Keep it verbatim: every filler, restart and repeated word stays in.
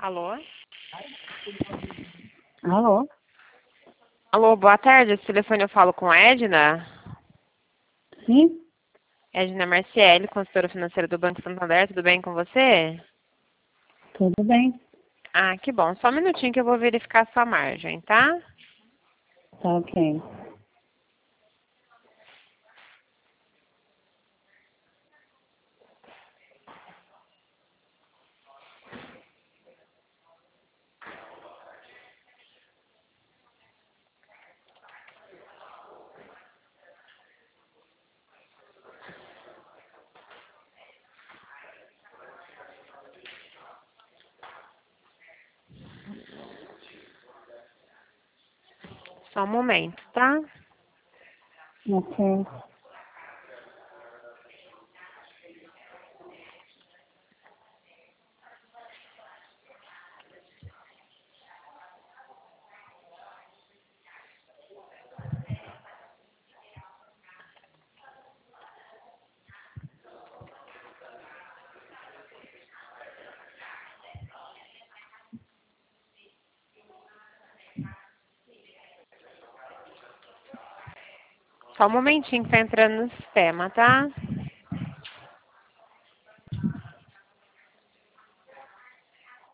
Alô? Alô? Alô, boa tarde. Esse telefone eu falo com a Edna. Sim? Edna Marciele, consultora financeira do Banco Santander. Tudo bem com você? Tudo bem. Ah, que bom. Só um minutinho que eu vou verificar a sua margem, tá? Tá ok. Só um momento, tá? Ok. Só um momentinho que tá entrando no sistema, tá?